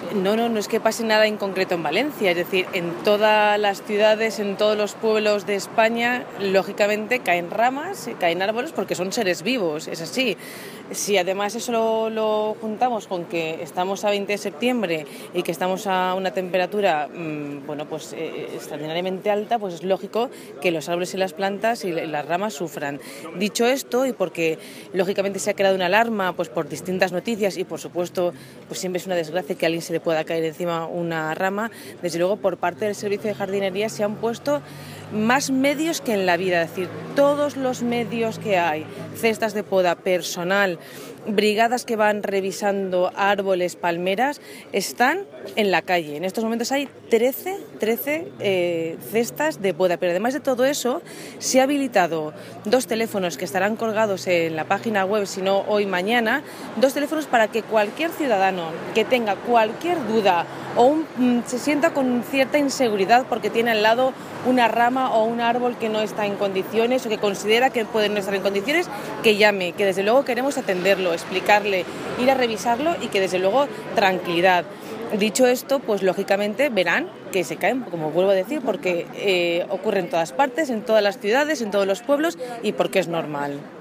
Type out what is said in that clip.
No es que pase nada en concreto en Valencia, es decir, en todas las ciudades, en todos los pueblos de España, lógicamente caen ramas, caen árboles porque son seres vivos, es así. Si además eso lo juntamos con que estamos a 20 de septiembre y que estamos a una temperatura extraordinariamente alta, pues es lógico que los árboles y las plantas y las ramas sufran. Dicho esto, y porque lógicamente se ha creado una alarma pues por distintas noticias y por supuesto pues siempre es una desgracia que a alguien se le pueda caer encima una rama, desde luego por parte del servicio de jardinería se han puesto más medios que en la vida, es decir, todos los medios que hay, cestas de poda, personal, brigadas que van revisando árboles, palmeras, están en la calle. En estos momentos hay 13 cestas de poda, pero además de todo eso se ha habilitado 2 teléfonos que estarán colgados en la página web, si no hoy mañana, 2 teléfonos para que cualquier ciudadano que tenga cualquier duda o se sienta con cierta inseguridad porque tiene al lado una rama o un árbol que no está en condiciones o que considera que puede no estar en condiciones, que llame, que desde luego queremos atenderlo, explicarle, ir a revisarlo y que desde luego tranquilidad. Dicho esto, pues lógicamente verán que se caen, como vuelvo a decir, porque ocurre en todas partes, en todas las ciudades, en todos los pueblos y porque es normal.